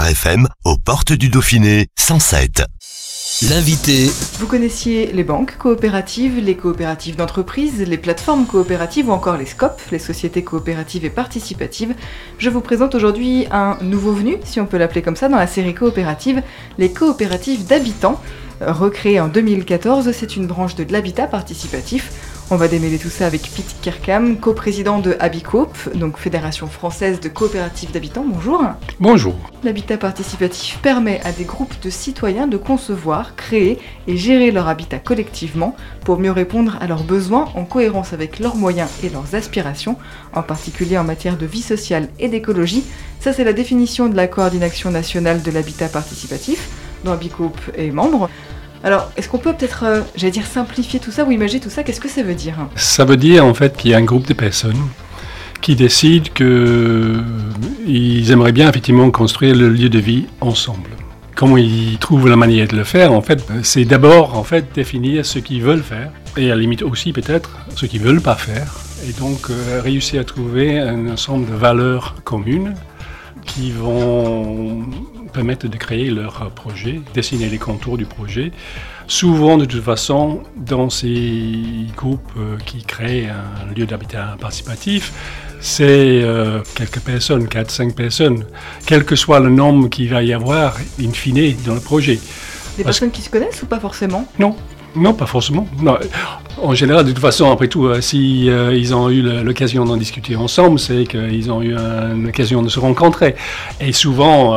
FM, aux portes du Dauphiné, 107. L'invité. Vous connaissiez les banques coopératives, les coopératives d'entreprise, les plateformes coopératives ou encore les SCOP, les sociétés coopératives et participatives. Je vous présente aujourd'hui un nouveau venu, si on peut l'appeler comme ça, dans la série coopérative, les coopératives d'habitants. Recréée en 2014, c'est une branche de l'habitat participatif. On va démêler tout ça avec Pete Kerkham, coprésident de Habicoop, donc Fédération française de coopératives d'habitants. Bonjour. Bonjour. L'habitat participatif permet à des groupes de citoyens de concevoir, créer et gérer leur habitat collectivement pour mieux répondre à leurs besoins en cohérence avec leurs moyens et leurs aspirations, en particulier en matière de vie sociale et d'écologie. Ça, c'est la définition de la Coordination nationale de l'habitat participatif, dont Habicoop est membre. Alors, est-ce qu'on peut peut-être, simplifier tout ça ou imaginer tout ça? Qu'est-ce que ça veut dire? Ça veut dire en fait qu'il y a un groupe de personnes qui décident qu'ils aimeraient bien effectivement construire le lieu de vie ensemble. Comment ils trouvent la manière de le faire, en fait, c'est d'abord en fait définir ce qu'ils veulent faire et à la limite aussi peut-être ce qu'ils ne veulent pas faire. Et donc réussir à trouver un ensemble de valeurs communes qui vont permettre de créer leur projet, dessiner les contours du projet. Souvent, de toute façon, dans ces groupes qui créent un lieu d'habitat participatif, c'est quelques personnes, 4-5 personnes, quel que soit le nombre qu'il va y avoir, in fine, dans le projet. Des personnes qui se connaissent ou pas forcément? Non, pas forcément. Non. En général, de toute façon, après tout, si ils ont eu l'occasion d'en discuter ensemble, c'est qu'ils ont eu une occasion de se rencontrer. Et souvent,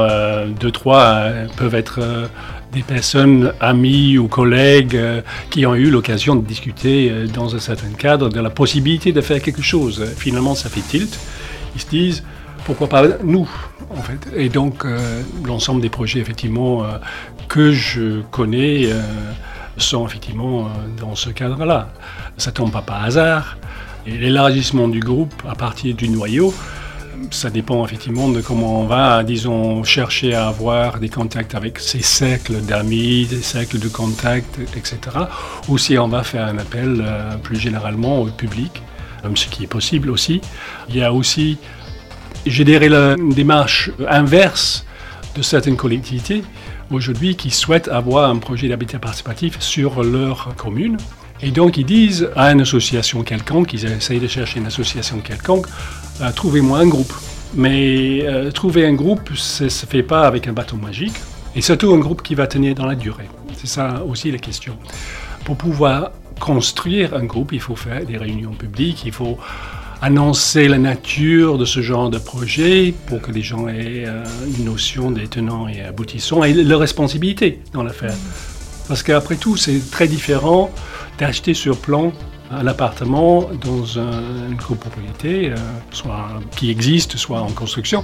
2-3 peuvent être des personnes, amis ou collègues, qui ont eu l'occasion de discuter dans un certain cadre de la possibilité de faire quelque chose. Finalement, ça fait tilt. Ils se disent, pourquoi pas nous, en fait. Et donc, l'ensemble des projets, effectivement, que je connais sont effectivement dans ce cadre-là. Ça ne tombe pas par hasard. Et l'élargissement du groupe à partir du noyau, ça dépend effectivement de comment on va, disons, chercher à avoir des contacts avec ces cercles d'amis, des cercles de contacts, etc. Ou si on va faire un appel plus généralement au public, ce qui est possible aussi. Il y a aussi, je dirais, la démarche inverse de certaines collectivités aujourd'hui qui souhaitent avoir un projet d'habitat participatif sur leur commune. Et donc ils disent à une association quelconque, ils essayent de chercher une association quelconque, trouvez-moi un groupe. Mais trouver un groupe, ça ne se fait pas avec un bâton magique, et surtout un groupe qui va tenir dans la durée. C'est ça aussi la question. Pour pouvoir construire un groupe, il faut faire des réunions publiques, il faut annoncer la nature de ce genre de projet pour que les gens aient une notion des tenants et aboutissants et leur responsabilité dans l'affaire. Parce qu'après tout, c'est très différent d'acheter sur plan un appartement dans une copropriété, soit qui existe, soit en construction.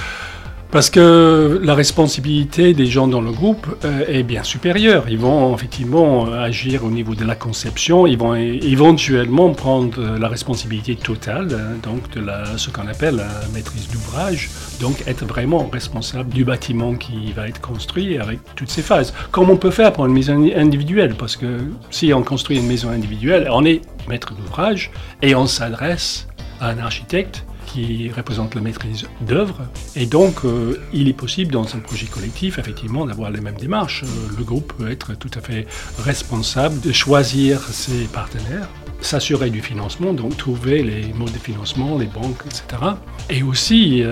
Parce que la responsabilité des gens dans le groupe est bien supérieure. Ils vont effectivement agir au niveau de la conception. Ils vont éventuellement prendre la responsabilité totale, donc de ce qu'on appelle la maîtrise d'ouvrage. Donc être vraiment responsable du bâtiment qui va être construit avec toutes ces phases. Comme on peut faire pour une maison individuelle. Parce que si on construit une maison individuelle, on est maître d'ouvrage et on s'adresse à un architecte qui représente la maîtrise d'œuvre. Et donc, il est possible, dans un projet collectif, effectivement, d'avoir les mêmes démarches. Le groupe peut être tout à fait responsable de choisir ses partenaires, s'assurer du financement, donc trouver les modes de financement, les banques, etc. Et aussi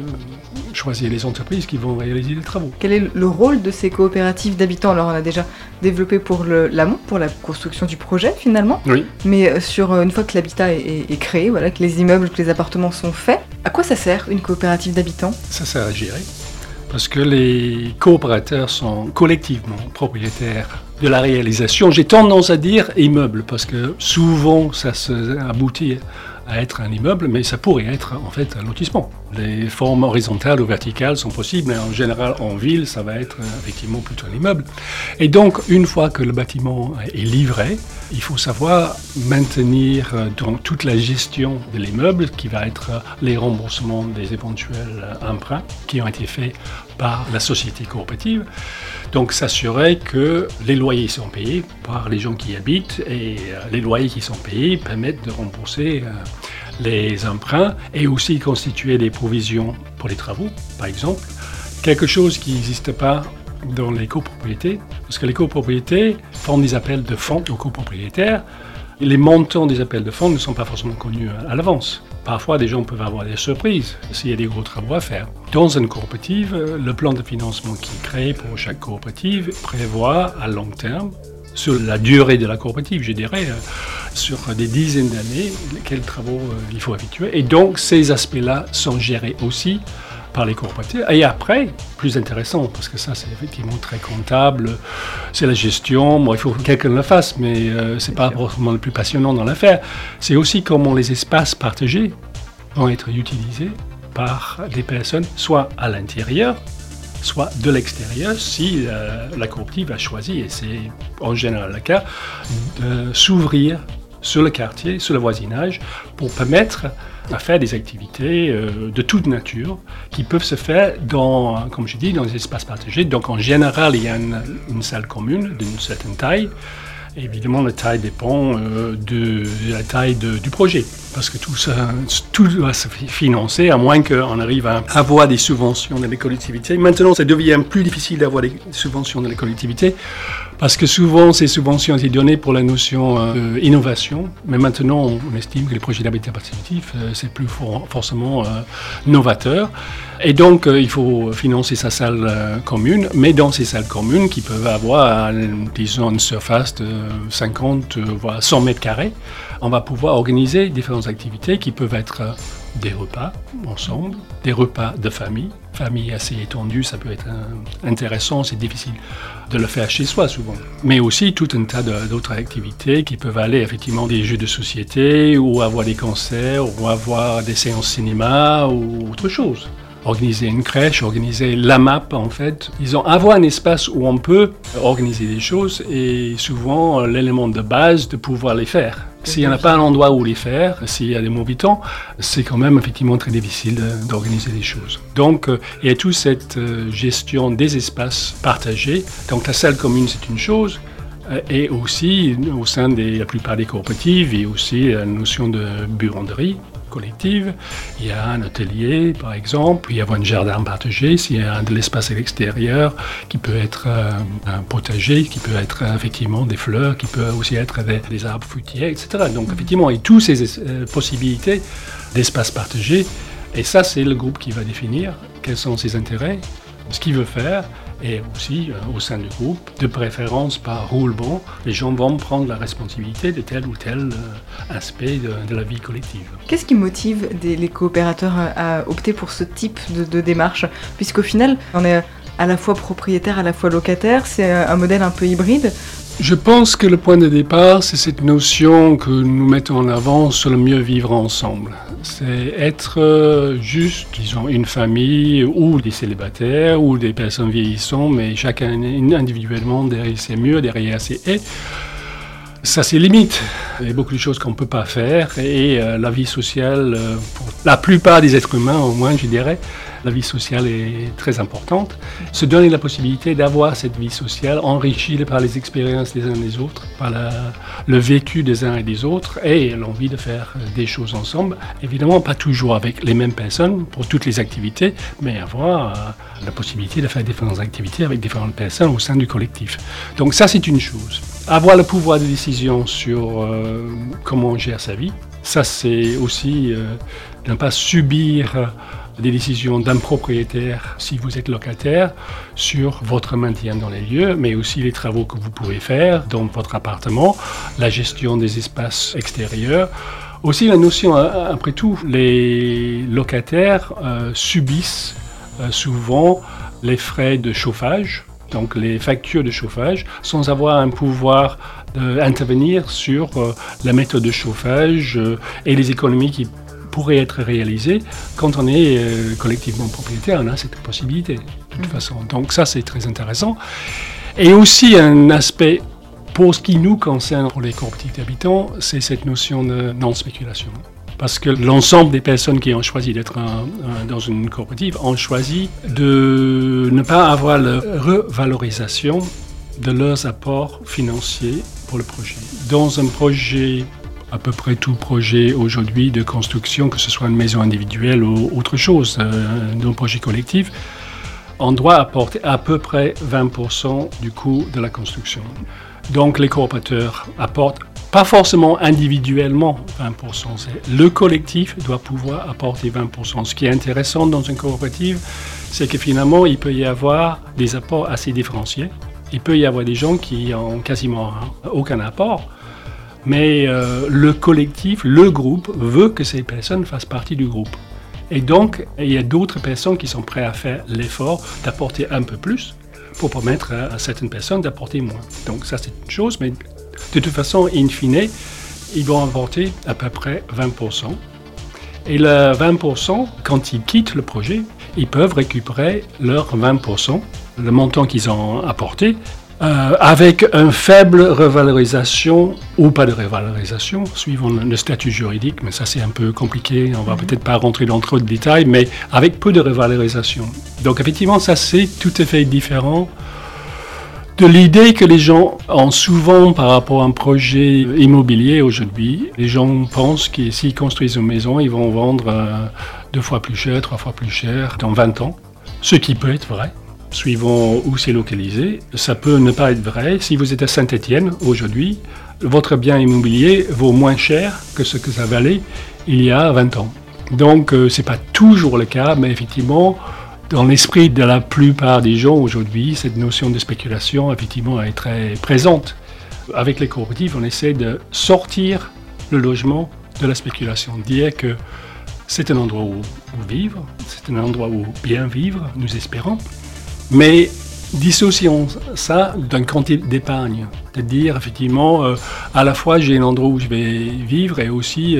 choisir les entreprises qui vont réaliser les travaux. Quel est le rôle de ces coopératives d'habitants? Alors on a déjà développé pour l'amont, pour la construction du projet finalement, oui. Mais une fois que l'habitat est créé, voilà, que les immeubles, que les appartements sont faits, à quoi ça sert une coopérative d'habitants? Ça sert à gérer, parce que les coopérateurs sont collectivement propriétaires de la réalisation. J'ai tendance à dire immeuble, parce que souvent ça aboutit à être un immeuble, mais ça pourrait être en fait un lotissement. Les formes horizontales ou verticales sont possibles, mais en général en ville, ça va être effectivement plutôt un immeuble. Et donc, une fois que le bâtiment est livré, il faut savoir maintenir donc toute la gestion de l'immeuble, qui va être les remboursements des éventuels emprunts qui ont été faits par la société coopérative. Donc s'assurer que les loyers sont payés par les gens qui y habitent et les loyers qui sont payés permettent de rembourser les emprunts et aussi constituer des provisions pour les travaux, par exemple, quelque chose qui n'existe pas dans les copropriétés, parce que les copropriétés font des appels de fonds aux copropriétaires. Les montants des appels de fonds ne sont pas forcément connus à l'avance. Parfois, des gens peuvent avoir des surprises s'il y a des gros travaux à faire. Dans une coopérative, le plan de financement qui est créé pour chaque coopérative prévoit à long terme, sur la durée de la coopérative, je dirais, sur des dizaines d'années, quels travaux il faut effectuer. Et donc, ces aspects-là sont gérés aussi par les coopératives. Et après, plus intéressant, parce que ça c'est effectivement très comptable, c'est la gestion, il faut que quelqu'un le fasse, mais c'est pas vraiment le plus passionnant dans l'affaire. C'est aussi comment les espaces partagés vont être utilisés par des personnes, soit à l'intérieur, soit de l'extérieur, si la coopérative a choisi, et c'est en général le cas, de s'ouvrir sur le quartier, sur le voisinage, pour permettre à faire des activités de toute nature qui peuvent se faire dans, comme je dis, dans des espaces partagés. Donc en général, il y a une salle commune d'une certaine taille. Et évidemment, la taille dépend de la taille du projet. Parce que tout doit se financer, à moins qu'on arrive à avoir des subventions dans les collectivités. Maintenant, ça devient plus difficile d'avoir des subventions dans les collectivités, parce que souvent, ces subventions ont été données pour la notion d'innovation. Mais maintenant, on estime que les projets d'habitat participatif, c'est plus forcément novateur. Et donc, il faut financer sa salle commune, mais dans ces salles communes qui peuvent avoir, disons, une surface de 50, voire 100 mètres carrés, on va pouvoir organiser différentes activités qui peuvent être des repas ensemble, des repas de famille. Famille assez étendue, ça peut être intéressant, c'est difficile de le faire chez soi souvent. Mais aussi tout un tas d'autres activités qui peuvent aller effectivement des jeux de société, ou avoir des concerts, ou avoir des séances cinéma, ou autre chose. Organiser une crèche, organiser la map en fait. Disons, avoir un espace où on peut organiser des choses est souvent l'élément de base de pouvoir les faire. S'il n'y en a pas un endroit où les faire, s'il y a des mauvais temps, c'est quand même effectivement très difficile d'organiser des choses. Donc, il y a toute cette gestion des espaces partagés. Donc, la salle commune, c'est une chose. Et aussi, au sein de la plupart des coopératives, il y a aussi la notion de buanderie collective. Il y a un atelier, par exemple, il y a un jardin partagé, s'il y a de l'espace à l'extérieur, qui peut être un potager, qui peut être effectivement des fleurs, qui peut aussi être des arbres fruitiers, etc. Donc, effectivement, il y a toutes ces possibilités d'espace partagé. Et ça, c'est le groupe qui va définir quels sont ses intérêts, ce qu'il veut faire. Et aussi, au sein du groupe, de préférence par roulement, les gens vont prendre la responsabilité de tel ou tel aspect de la vie collective. Qu'est-ce qui motive les coopérateurs à opter pour ce type de démarche ? Puisqu'au final, on est à la fois propriétaire, à la fois locataire, c'est un modèle un peu hybride. Je pense que le point de départ, c'est cette notion que nous mettons en avant sur le mieux vivre ensemble. C'est être juste, disons, une famille ou des célibataires ou des personnes vieillissantes, mais chacun individuellement derrière ses murs, derrière ses haies. Ça, c'est limite. Il y a beaucoup de choses qu'on ne peut pas faire et la vie sociale, pour la plupart des êtres humains au moins, je dirais, la vie sociale est très importante. Se donner la possibilité d'avoir cette vie sociale enrichie par les expériences des uns des autres, par le vécu des uns et des autres et l'envie de faire des choses ensemble. Évidemment, pas toujours avec les mêmes personnes pour toutes les activités, mais avoir la possibilité de faire différentes activités avec différentes personnes au sein du collectif. Donc ça, c'est une chose. Avoir le pouvoir de décision sur comment on gère sa vie, ça c'est aussi ne pas subir des décisions d'un propriétaire si vous êtes locataire sur votre maintien dans les lieux, mais aussi les travaux que vous pouvez faire dans votre appartement, la gestion des espaces extérieurs. Aussi la notion, après tout, les locataires subissent souvent les frais de chauffage, donc les factures de chauffage, sans avoir un pouvoir d'intervenir sur la méthode de chauffage et les économies qui pourraient être réalisées. Quand on est collectivement propriétaire, on a cette possibilité, de toute façon. Donc ça, c'est très intéressant. Et aussi un aspect, pour ce qui nous concerne, pour les coopératives d'habitants, c'est cette notion de non-spéculation. Parce que l'ensemble des personnes qui ont choisi d'être dans une coopérative ont choisi de ne pas avoir la revalorisation de leurs apports financiers pour le projet. Dans un projet, à peu près tout projet aujourd'hui de construction, que ce soit une maison individuelle ou autre chose, un projet collectif, on doit apporter à peu près 20% du coût de la construction. Donc les coopérateurs apportent pas forcément individuellement 20%. Le collectif doit pouvoir apporter 20%. Ce qui est intéressant dans une coopérative, c'est que finalement, il peut y avoir des apports assez différenciés. Il peut y avoir des gens qui n'ont quasiment aucun apport, mais le collectif, le groupe, veut que ces personnes fassent partie du groupe. Et donc, il y a d'autres personnes qui sont prêtes à faire l'effort d'apporter un peu plus pour permettre à certaines personnes d'apporter moins. Donc ça, c'est une chose, mais de toute façon, in fine, ils vont apporter à peu près 20%. Et le 20%, quand ils quittent le projet, ils peuvent récupérer leur 20%, le montant qu'ils ont apporté, avec une faible revalorisation ou pas de revalorisation, suivant le statut juridique, mais ça c'est un peu compliqué, on va peut-être pas rentrer dans trop de détails, mais avec peu de revalorisation. Donc effectivement, ça c'est tout à fait différent de l'idée que les gens ont souvent par rapport à un projet immobilier aujourd'hui. Les gens pensent que s'ils construisent une maison, ils vont vendre 2 fois plus cher, 3 fois plus cher dans 20 ans, ce qui peut être vrai. Suivant où c'est localisé, ça peut ne pas être vrai. Si vous êtes à Saint-Étienne aujourd'hui, votre bien immobilier vaut moins cher que ce que ça valait il y a 20 ans. Donc ce n'est pas toujours le cas, mais effectivement, dans l'esprit de la plupart des gens aujourd'hui, cette notion de spéculation effectivement est très présente. Avec les coopératives, on essaie de sortir le logement de la spéculation, dire que c'est un endroit où vivre, c'est un endroit où bien vivre, nous espérons. Mais dissocions ça d'un compte d'épargne, c'est-à-dire effectivement à la fois j'ai un endroit où je vais vivre et aussi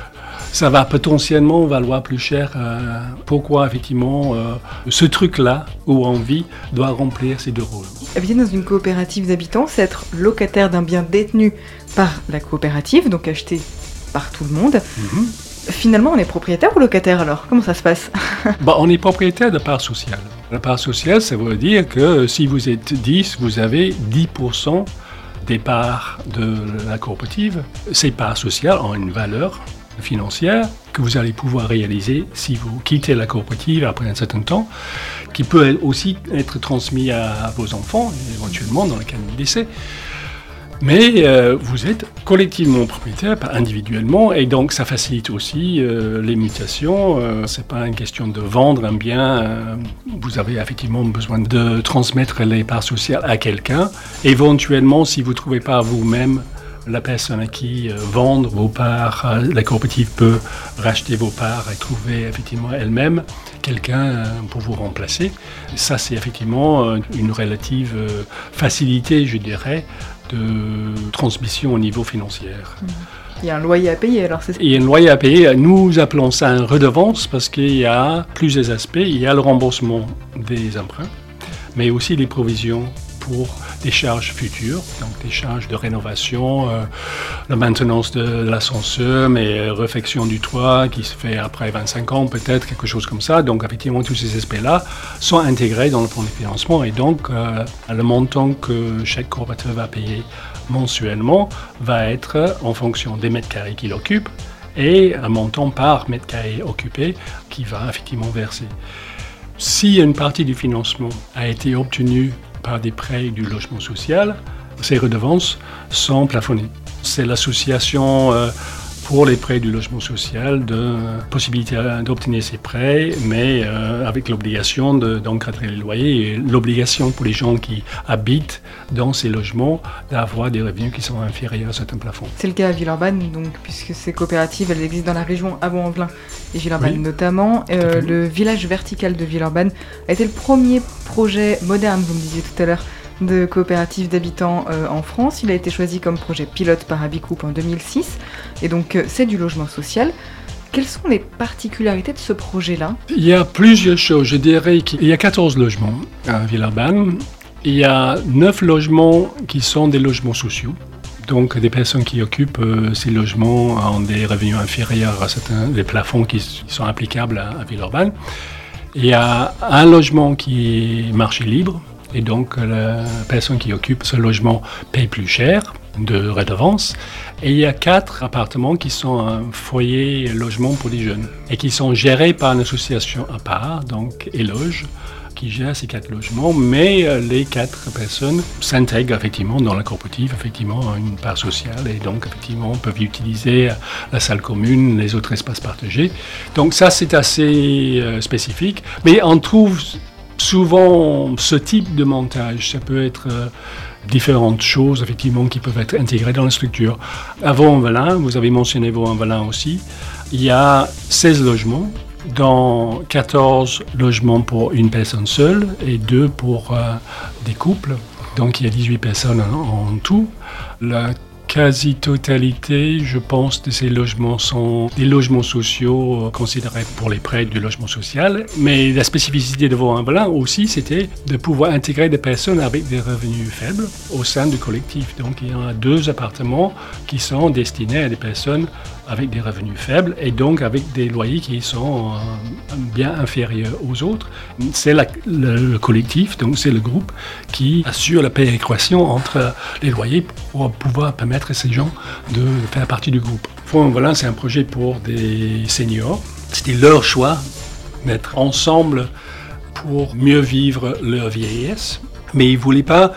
ça va potentiellement valoir plus cher. Pourquoi effectivement ce truc-là où on vit doit remplir ces deux rôles. Habiter dans une coopérative d'habitants, c'est être locataire d'un bien détenu par la coopérative, donc acheté par tout le monde. Finalement, on est propriétaire ou locataire alors? Comment ça se passe? On est propriétaire de part sociale. La part sociale, ça veut dire que si vous êtes 10, vous avez 10% des parts de la coopérative. Ces parts sociales ont une valeur financière que vous allez pouvoir réaliser si vous quittez la coopérative après un certain temps, qui peut aussi être transmis à vos enfants, éventuellement dans le cas de décès. Mais vous êtes collectivement propriétaire, pas individuellement, et donc ça facilite aussi les mutations. C'est pas une question de vendre un bien. Vous avez effectivement besoin de transmettre les parts sociales à quelqu'un. Éventuellement, si vous ne trouvez pas vous-même la personne à qui vendre vos parts, la coopérative peut racheter vos parts et trouver effectivement elle-même quelqu'un pour vous remplacer. Ça, c'est effectivement une relative facilité, je dirais, de transmission au niveau financier. Il y a un loyer à payer alors, c'est ça? Il y a un loyer à payer. Nous appelons ça une redevance parce qu'il y a plusieurs aspects. Il y a le remboursement des emprunts, mais aussi les provisions pour des charges futures, donc des charges de rénovation, la maintenance de l'ascenseur, mais réfection du toit qui se fait après 25 ans peut-être, quelque chose comme ça. Donc effectivement, tous ces aspects-là sont intégrés dans le plan de financement et donc le montant que chaque coopérateur va payer mensuellement va être en fonction des mètres carrés qu'il occupe et un montant par mètre carré occupé qui va effectivement verser. Si une partie du financement a été obtenue par des prêts du logement social, ces redevances sont plafonnées. C'est l'association pour les prêts du logement social de possibilité d'obtenir ces prêts, mais avec l'obligation d'encadrer les loyers et l'obligation pour les gens qui habitent dans ces logements d'avoir des revenus qui sont inférieurs à certains plafonds. C'est le cas à Villeurbanne, donc, puisque ces coopératives elles existent dans la région à Vaux-en-Velin et Villeurbanne oui, notamment. Le village vertical de Villeurbanne a été le premier projet moderne, vous me disiez tout à l'heure, de coopérative d'habitants en France. Il a été choisi comme projet pilote par Abicoup en 2006 et donc c'est du logement social. Quelles sont les particularités de ce projet-là? Il y a plusieurs choses. Je dirais qu'il y a 14 logements à Villeurbanne. Il y a 9 logements qui sont des logements sociaux. Donc des personnes qui occupent ces logements ont des revenus inférieurs à certains des plafonds qui sont applicables à Villeurbanne. Il y a un logement qui est marché libre et donc la personne qui occupe ce logement paye plus cher de redevance. Et il y a 4 appartements qui sont un foyer logement pour les jeunes et qui sont gérés par une association à part, donc Éloge, qui gère ces 4 logements, mais les 4 personnes s'intègrent effectivement dans la coopérative, effectivement une part sociale, et donc effectivement peuvent utiliser la salle commune, les autres espaces partagés. Donc ça c'est assez spécifique, mais on trouve souvent ce type de montage. Ça peut être différentes choses effectivement qui peuvent être intégrées dans la structure. À Vaux-en-Velin, vous avez mentionné Vaux-en-Velin aussi, il y a 16 logements, dans 14 logements pour une personne seule et 2 pour des couples. Donc il y a 18 personnes en tout. La quasi-totalité, je pense, de ces logements sont des logements sociaux considérés pour les prêts du logement social. Mais la spécificité de Vaux-en-Velin aussi, c'était de pouvoir intégrer des personnes avec des revenus faibles au sein du collectif. Donc il y en a 2 appartements qui sont destinés à des personnes avec des revenus faibles et donc avec des loyers qui sont bien inférieurs aux autres. C'est le collectif, donc c'est le groupe qui assure la péréquation entre les loyers pour pouvoir permettre à ces gens de faire partie du groupe. Voilà, c'est un projet pour des seniors. C'était leur choix d'être ensemble pour mieux vivre leur vieillesse. Mais ils ne voulaient pas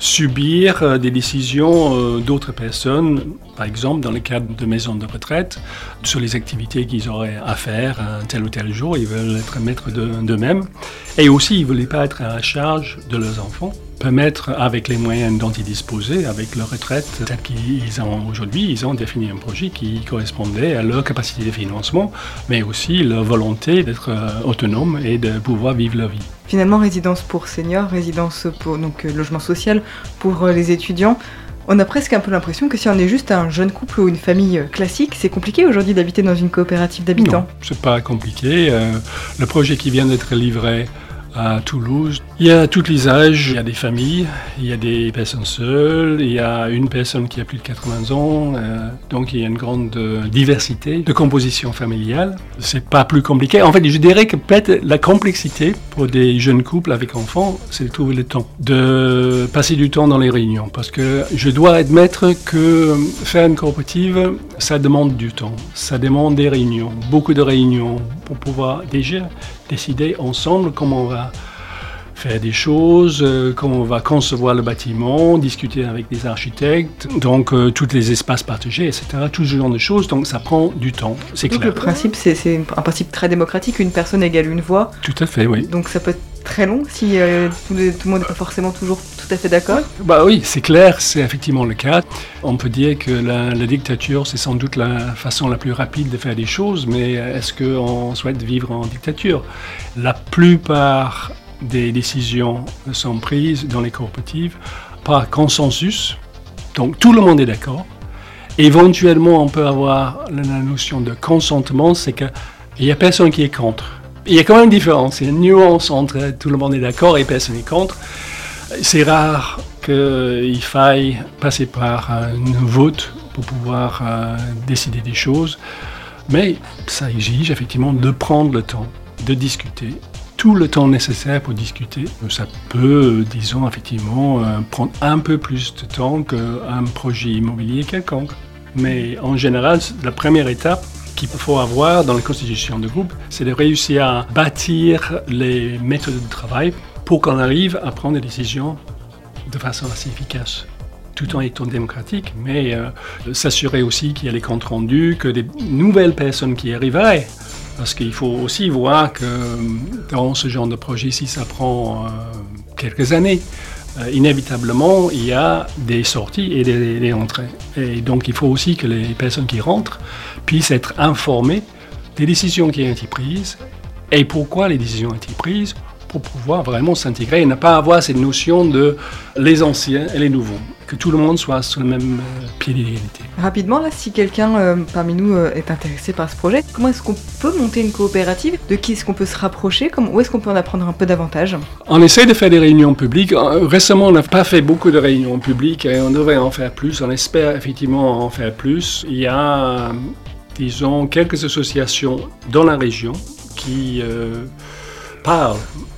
subir des décisions d'autres personnes, par exemple dans le cadre de maisons de retraite, sur les activités qu'ils auraient à faire un tel ou tel jour. Ils veulent être maîtres d'eux-mêmes. Et aussi, ils ne voulaient pas être à la charge de leurs enfants. Permettre, avec les moyens dont ils disposaient, avec leur retraite telle qu'ils ont aujourd'hui, ils ont défini un projet qui correspondait à leur capacité de financement, mais aussi leur volonté d'être autonome et de pouvoir vivre leur vie. Finalement, résidence pour seniors, résidence pour logement social pour les étudiants. On a presque un peu l'impression que si on est juste un jeune couple ou une famille classique, c'est compliqué aujourd'hui d'habiter dans une coopérative d'habitants. Non, c'est pas compliqué. Le projet qui vient d'être livré à Toulouse, il y a tous les âges, il y a des familles, il y a des personnes seules, il y a une personne qui a plus de 80 ans, donc il y a une grande diversité de composition familiale. C'est pas plus compliqué. En fait, je dirais que peut-être la complexité pour des jeunes couples avec enfants, c'est de trouver le temps, de passer du temps dans les réunions. Parce que je dois admettre que faire une coopérative, ça demande du temps, ça demande des réunions, beaucoup de réunions pour pouvoir déjà décider ensemble comment on va faire des choses, comment on va concevoir le bâtiment, discuter avec des architectes, donc tous les espaces partagés, etc. Tout ce genre de choses, donc ça prend du temps, c'est clair. Donc le principe, c'est un principe très démocratique, une personne égale une voix. Tout à fait, oui. Donc ça peut être très long si tout le monde n'est pas forcément toujours tout à fait d'accord. Bah oui, c'est clair, c'est effectivement le cas. On peut dire que la dictature, c'est sans doute la façon la plus rapide de faire des choses, mais est-ce qu'on souhaite vivre en dictature? La plupart des décisions sont prises dans les coopératives par consensus, donc tout le monde est d'accord. Éventuellement, on peut avoir la notion de consentement, c'est qu'il n'y a personne qui est contre. Il y a quand même une différence, il y a une nuance entre tout le monde est d'accord et personne n'est contre. C'est rare qu'il faille passer par un vote pour pouvoir décider des choses, mais ça exige effectivement de prendre le temps de discuter. Tout le temps nécessaire pour discuter. Ça peut, disons, effectivement, prendre un peu plus de temps qu'un projet immobilier quelconque. Mais en général, la première étape qu'il faut avoir dans la constitution de groupe, c'est de réussir à bâtir les méthodes de travail pour qu'on arrive à prendre des décisions de façon assez efficace, tout en étant démocratique, mais s'assurer aussi qu'il y a les comptes rendus, que des nouvelles personnes qui arriveraient. Parce qu'il faut aussi voir que dans ce genre de projet, si ça prend quelques années, inévitablement, il y a des sorties et des entrées. Et donc, il faut aussi que les personnes qui rentrent puissent être informées des décisions qui ont été prises et pourquoi les décisions ont été prises pour pouvoir vraiment s'intégrer et ne pas avoir cette notion de les anciens et les nouveaux. Que tout le monde soit sur le même pied d'égalité. Rapidement, là, si quelqu'un parmi nous est intéressé par ce projet, comment est-ce qu'on peut monter une coopérative? De qui est-ce qu'on peut se rapprocher? Où est-ce qu'on peut en apprendre un peu davantage? On essaie de faire des réunions publiques. Récemment, on n'a pas fait beaucoup de réunions publiques et on devrait en faire plus. On espère effectivement en faire plus. Il y a, disons, quelques associations dans la région qui parlent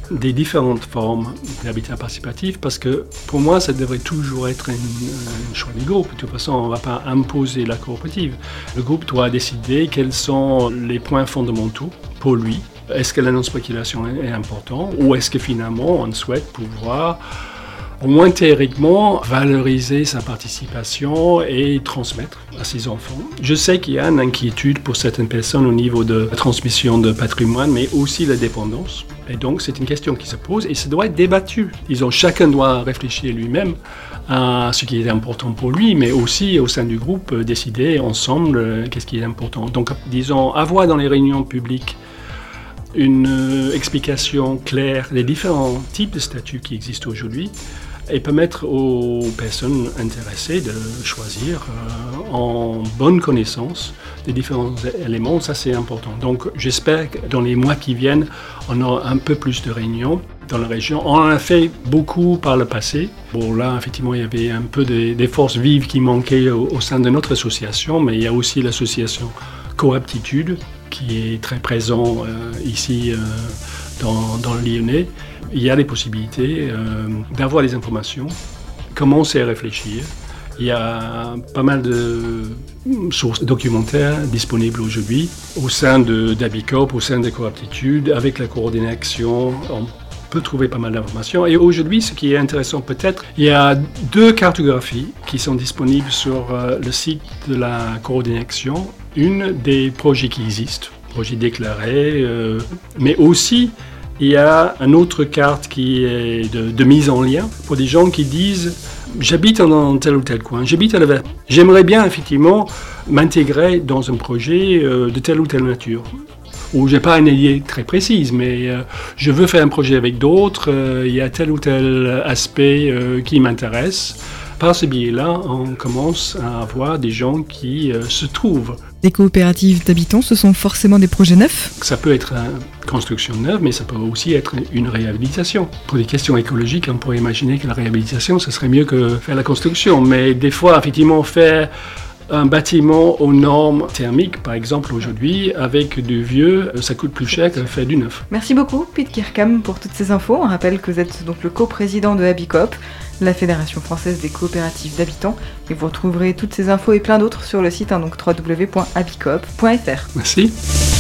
des différentes formes d'habitat participatif parce que pour moi, ça devrait toujours être un choix du groupe. De toute façon, on ne va pas imposer la coopérative. Le groupe doit décider quels sont les points fondamentaux pour lui. Est-ce que la non-spéculation est importante ou est-ce que finalement on souhaite pouvoir au moins théoriquement, valoriser sa participation et transmettre à ses enfants. Je sais qu'il y a une inquiétude pour certaines personnes au niveau de la transmission de patrimoine, mais aussi la dépendance. Et donc, c'est une question qui se pose et ça doit être débattu. Disons, chacun doit réfléchir lui-même à ce qui est important pour lui, mais aussi au sein du groupe, décider ensemble qu'est-ce qui est important. Donc, disons, avoir dans les réunions publiques une explication claire des différents types de statuts qui existent aujourd'hui et permettre aux personnes intéressées de choisir en bonne connaissance des différents éléments. Ça, c'est important. Donc, j'espère que dans les mois qui viennent, on aura un peu plus de réunions dans la région. On en a fait beaucoup par le passé. Bon, là, effectivement, il y avait un peu des forces vives qui manquaient au sein de notre association, mais il y a aussi l'association Coaptitude, qui est très présent ici dans le Lyonnais. Il y a des possibilités d'avoir des informations, commencer à réfléchir. Il y a pas mal de sources documentaires disponibles aujourd'hui au sein d'Abicop, au sein de Coaptitude, avec la coordination. On peut trouver pas mal d'informations. Et aujourd'hui, ce qui est intéressant peut-être, il y a 2 cartographies qui sont disponibles sur le site de la coordination. Une des projets qui existent, projets déclarés, mais aussi il y a une autre carte qui est de mise en lien pour des gens qui disent « j'habite dans tel ou tel coin, j'habite à la Verte. J'aimerais bien effectivement m'intégrer dans un projet de telle ou telle nature. » Ou je n'ai pas une idée très précise, mais je veux faire un projet avec d'autres, il y a tel ou tel aspect qui m'intéresse. Par ce biais-là, on commence à avoir des gens qui se trouvent. Des coopératives d'habitants, ce sont forcément des projets neufs ? Ça peut être une construction neuve, mais ça peut aussi être une réhabilitation. Pour des questions écologiques, on pourrait imaginer que la réhabilitation, ce serait mieux que faire la construction. Mais des fois, effectivement, faire un bâtiment aux normes thermiques, par exemple aujourd'hui, avec du vieux, ça coûte plus cher que faire du neuf. Merci beaucoup, Piet Kirkham, pour toutes ces infos. On rappelle que vous êtes donc le coprésident de Abicop, la Fédération française des coopératives d'habitants. Et vous retrouverez toutes ces infos et plein d'autres sur le site, donc www.abicop.fr. Merci.